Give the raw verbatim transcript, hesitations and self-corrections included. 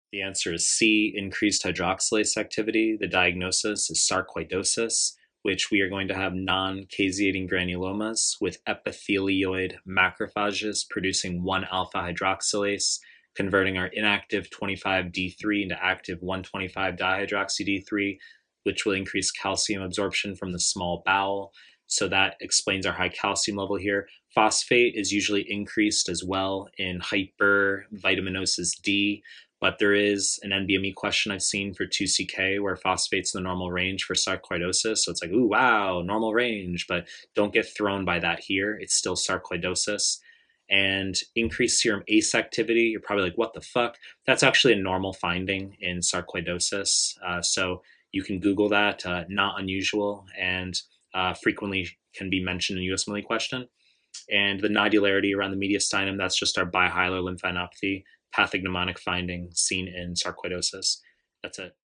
The answer is C, increased hydroxylase activity. The diagnosis is sarcoidosis, which we are going to have non-caseating granulomas with epithelioid macrophages producing one alpha hydroxylase, converting our inactive twenty-five D three into active one twenty-five dihydroxy D three, which will increase calcium absorption from the small bowel. So that explains our high calcium level here. Phosphate is usually increased as well in hypervitaminosis D, but there is an N B M E question I've seen for two C K where phosphate's in the normal range for sarcoidosis. So it's like, ooh, wow, normal range, but don't get thrown by that here. It's still sarcoidosis. And increased serum ACE activity, you're probably like, what the fuck? That's actually a normal finding in sarcoidosis. Uh, so you can Google that, uh, not unusual, and uh, frequently can be mentioned in U S M L E question. And the nodularity around the mediastinum, that's just our bihilar lymphadenopathy, pathognomonic finding seen in sarcoidosis. That's it.